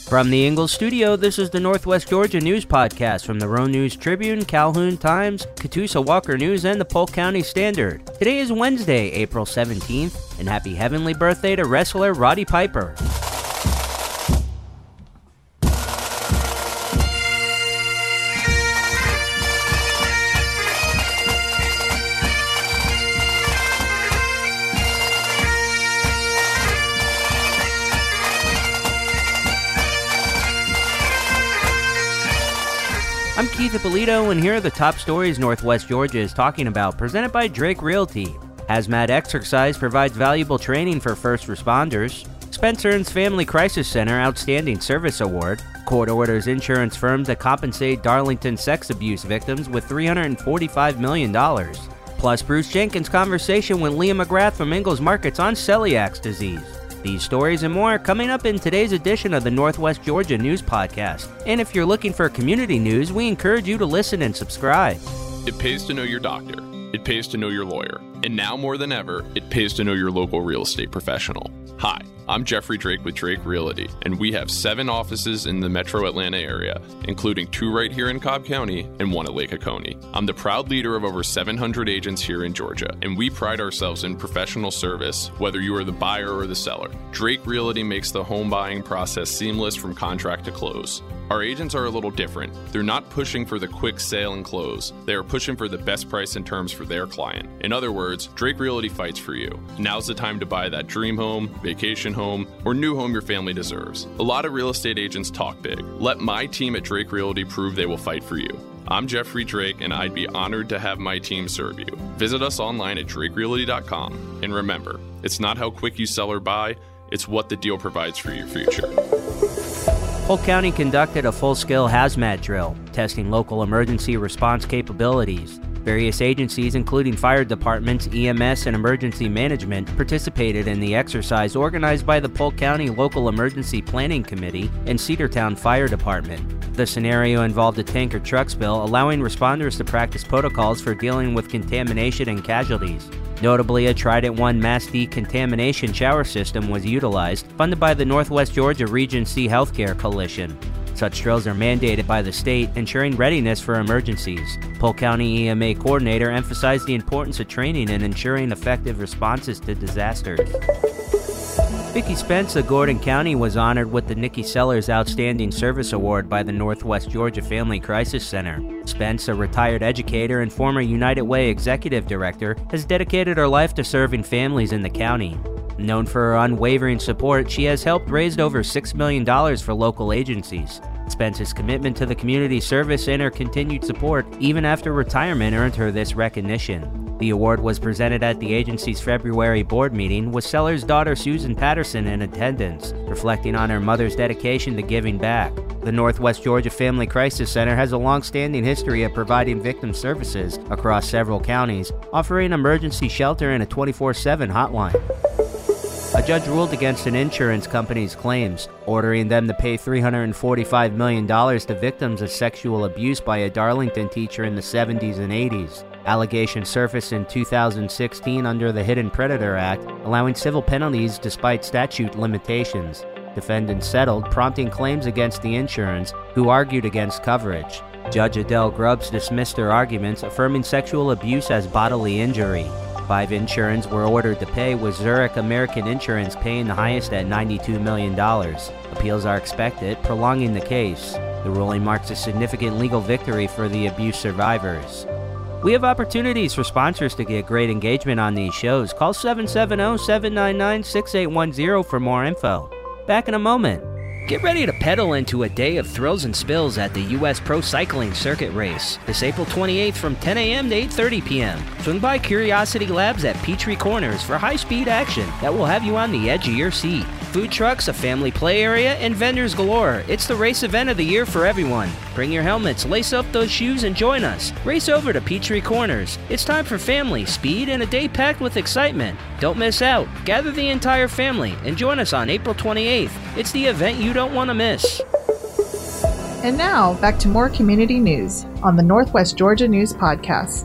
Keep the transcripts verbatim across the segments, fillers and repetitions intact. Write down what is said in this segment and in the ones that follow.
From the Ingalls studio, this is the Northwest Georgia News Podcast from the Roan News Tribune, Calhoun Times, Catoosa Walker News, and the Polk County Standard. Today is Wednesday, April seventeenth, and happy heavenly birthday to wrestler Roddy Piper. I'm Keith Ippolito, and here are the top stories Northwest Georgia is talking about, presented by Drake Realty. Hazmat Exercise provides valuable training for first responders. Spence earns Family Crisis Center Outstanding Service Award. Court orders insurance firm to compensate Darlington sex abuse victims with three hundred forty-five million dollars. Plus, Bruce Jenkins' conversation with Leah McGrath from Ingalls Markets on celiac disease. These stories and more coming up in today's edition of the Northwest Georgia News Podcast. And if you're looking for community news, we encourage you to listen and subscribe. It pays to know your doctor. It pays to know your lawyer. And now more than ever, it pays to know your local real estate professional. Hi, I'm Jeffrey Drake with Drake Realty, and we have seven offices in the metro Atlanta area, including two right here in Cobb County and one at Lake Oconee. I'm the proud leader of over seven hundred agents here in Georgia, and we pride ourselves in professional service, whether you are the buyer or the seller. Drake Realty makes the home buying process seamless from contract to close. Our agents are a little different. They're not pushing for the quick sale and close. They are pushing for the best price and terms for their client. In other words, Drake Realty fights for you. Now's the time to buy that dream home, vacation home, or new home your family deserves. A lot of real estate agents talk big. Let my team at Drake Realty prove they will fight for you. I'm Jeffrey Drake, and I'd be honored to have my team serve you. Visit us online at drake realty dot com. And remember, it's not how quick you sell or buy, it's what the deal provides for your future. Polk County conducted a full-scale hazmat drill, testing local emergency response capabilities. Various agencies, including fire departments, E M S, and emergency management, participated in the exercise organized by the Polk County Local Emergency Planning Committee and Cedartown Fire Department. The scenario involved a tanker truck spill, allowing responders to practice protocols for dealing with contamination and casualties. Notably, a Trident one mass decontamination shower system was utilized, funded by the Northwest Georgia Regency Healthcare Coalition. Such drills are mandated by the state, ensuring readiness for emergencies. Polk County E M A coordinator emphasized the importance of training and ensuring effective responses to disasters. Vicki Spence of Gordon County was honored with the Nikki Sellers Outstanding Service Award by the Northwest Georgia Family Crisis Center. Spence, a retired educator and former United Way executive director, has dedicated her life to serving families in the county. Known for her unwavering support, she has helped raise over six million dollars for local agencies. Spence's commitment to the community service and her continued support, even after retirement, earned her this recognition. The award was presented at the agency's February board meeting, with Sellers' daughter Susan Patterson in attendance, reflecting on her mother's dedication to giving back. The Northwest Georgia Family Crisis Center has a long-standing history of providing victim services across several counties, offering emergency shelter and a twenty-four seven hotline. A judge ruled against an insurance company's claims, ordering them to pay three hundred forty-five million dollars to victims of sexual abuse by a Darlington teacher in the seventies and eighties. Allegations surfaced in two thousand sixteen under the Hidden Predator Act, allowing civil penalties despite statute limitations. Defendants settled, prompting claims against the insurance, who argued against coverage. Judge Adele Grubbs dismissed their arguments, affirming sexual abuse as bodily injury. Five insurance were ordered to pay, with Zurich American Insurance paying the highest at ninety-two million dollars. Appeals are expected, prolonging the case. The ruling marks a significant legal victory for the abuse survivors. We have opportunities for sponsors to get great engagement on these shows. Call seven seven zero, seven nine nine, six eight one zero for more info. Back in a moment. Get ready to pedal into a day of thrills and spills at the U S Pro Cycling Circuit Race this April twenty-eighth from ten a.m. to eight thirty p.m. Swing by Curiosity Labs at Peachtree Corners for high-speed action that will have you on the edge of your seat. Food trucks, a family play area, and vendors galore. It's the race event of the year for everyone. Bring your helmets, lace up those shoes, and join us. Race over to Peachtree Corners. It's time for family, speed, and a day packed with excitement. Don't miss out. Gather the entire family and join us on April twenty-eighth. It's the event you don't want to miss. And now, back to more community news on the Northwest Georgia News Podcast.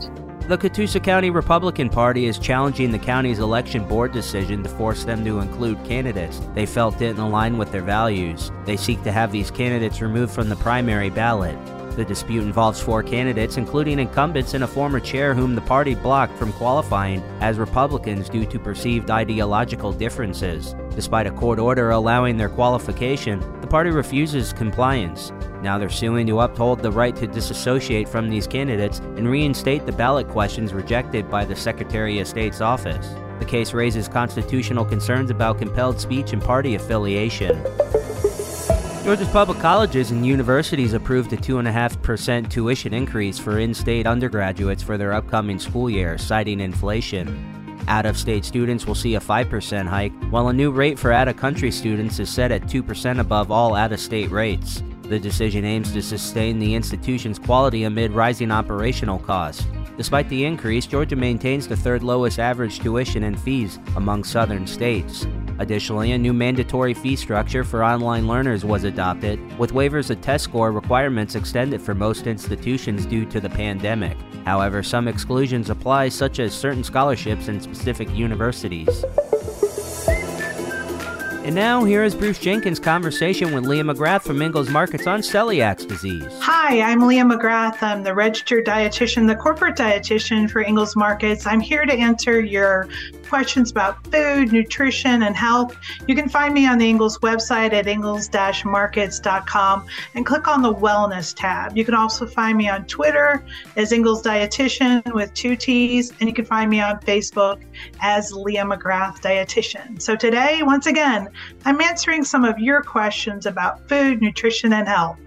The Catoosa County Republican Party is challenging the county's election board decision to force them to include candidates they felt didn't align with their values. They seek to have these candidates removed from the primary ballot. The dispute involves four candidates, including incumbents and a former chair whom the party blocked from qualifying as Republicans due to perceived ideological differences. Despite a court order allowing their qualification, the party refuses compliance. Now they're suing to uphold the right to disassociate from these candidates and reinstate the ballot questions rejected by the Secretary of State's office. The case raises constitutional concerns about compelled speech and party affiliation. Georgia's public colleges and universities approved a two point five percent tuition increase for in-state undergraduates for their upcoming school year, citing inflation. Out-of-state students will see a five percent hike, while a new rate for out-of-country students is set at two percent above all out-of-state rates. The decision aims to sustain the institution's quality amid rising operational costs. Despite the increase, Georgia maintains the third lowest average tuition and fees among southern states. Additionally, a new mandatory fee structure for online learners was adopted, with waivers of test score requirements extended for most institutions due to the pandemic. However, some exclusions apply, such as certain scholarships in specific universities. And now, here is Bruce Jenkins' conversation with Leah McGrath from Ingles Markets on celiac disease. Hi, I'm Leah McGrath. I'm the registered dietitian, the corporate dietitian for Ingles Markets. I'm here to answer your questions about food, nutrition, and health. You can find me on the Ingles website at ingles dash markets dot com and click on the Wellness tab. You can also find me on Twitter as Ingles Dietitian with two T's, and you can find me on Facebook as Leah McGrath Dietitian. So today, once again, I'm answering some of your questions about food, nutrition, and health.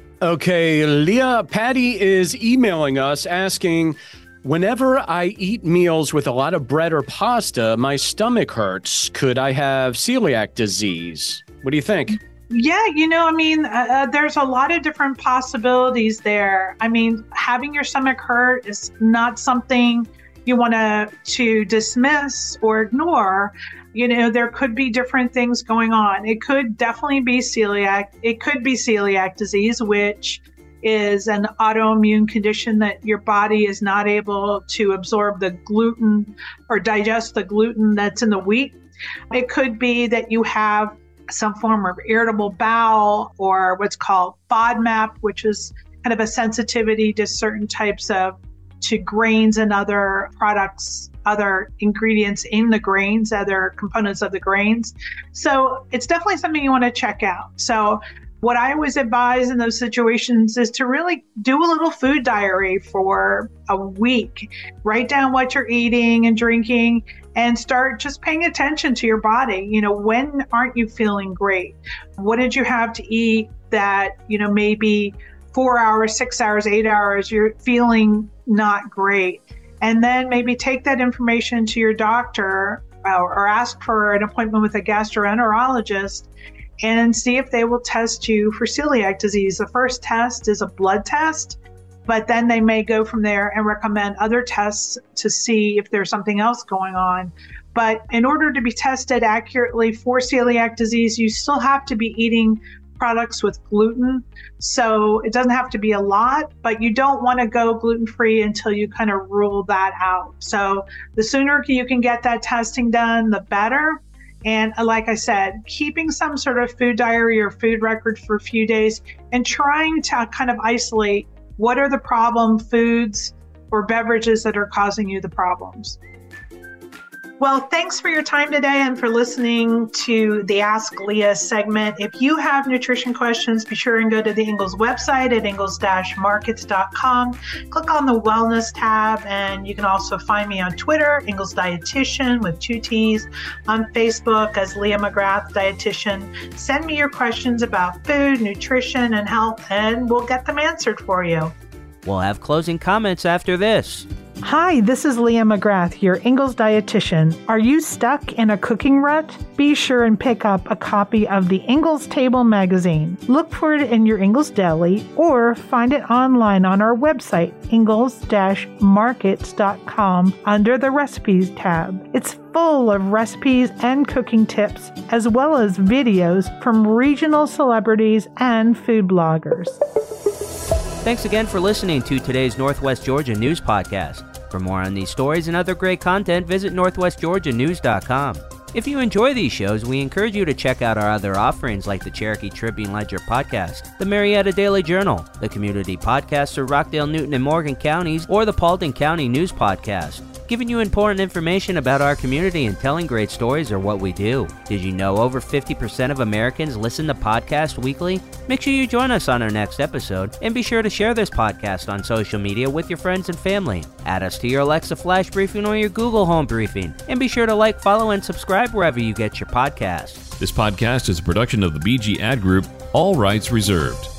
Okay, Leah, Patty is emailing us asking, whenever I eat meals with a lot of bread or pasta, my stomach hurts. Could I have celiac disease? What do you think? Yeah, you know, I mean, uh, there's a lot of different possibilities there. I mean, having your stomach hurt is not something you want to to dismiss or ignore. You know, there could be different things going on. It could definitely be celiac. It could be celiac disease, which is an autoimmune condition that your body is not able to absorb the gluten or digest the gluten that's in the wheat. It could be that you have some form of irritable bowel or what's called FODMAP, which is kind of a sensitivity to certain types of to grains and other products, other ingredients in the grains, other components of the grains. So it's definitely something you want to check out. So what I always advise in those situations is to really do a little food diary for a week. Write down what you're eating and drinking and start just paying attention to your body. You know, when aren't you feeling great? What did you have to eat that, you know, maybe four hours, six hours, eight hours, you're feeling not great? And then maybe take that information to your doctor uh, or ask for an appointment with a gastroenterologist and see if they will test you for celiac disease. The first test is a blood test, but then they may go from there and recommend other tests to see if there's something else going on. But in order to be tested accurately for celiac disease, you still have to be eating products with gluten. So it doesn't have to be a lot, but you don't want to go gluten-free until you kind of rule that out. So the sooner you can get that testing done, the better. And like I said, keeping some sort of food diary or food record for a few days and trying to kind of isolate what are the problem foods or beverages that are causing you the problems. Well, thanks for your time today and for listening to the Ask Leah segment. If you have nutrition questions, be sure and go to the Ingles website at ingles dash markets dot com. Click on the Wellness tab, and you can also find me on Twitter, Ingles Dietitian with two T's, on Facebook as Leah McGrath Dietitian. Send me your questions about food, nutrition, and health, and we'll get them answered for you. We'll have closing comments after this. Hi, this is Leah McGrath, your Ingles Dietitian. Are you stuck in a cooking rut? Be sure and pick up a copy of the Ingles Table magazine. Look for it in your Ingles Deli or find it online on our website, ingles dash markets dot com, under the Recipes tab. It's full of recipes and cooking tips, as well as videos from regional celebrities and food bloggers. Thanks again for listening to today's Northwest Georgia News Podcast. For more on these stories and other great content, visit northwest georgia news dot com. If you enjoy these shows, we encourage you to check out our other offerings like the Cherokee Tribune-Ledger podcast, the Marietta Daily Journal, the Community Podcast for Rockdale, Newton, and Morgan counties, or the Paulding County News Podcast. Giving you important information about our community and telling great stories are what we do. Did you know over fifty percent of Americans listen to podcasts weekly? Make sure you join us on our next episode, and be sure to share this podcast on social media with your friends and family. Add us to your Alexa Flash Briefing or your Google Home Briefing, and be sure to like, follow, and subscribe wherever you get your podcasts. This podcast is a production of the B G Ad Group, all rights reserved.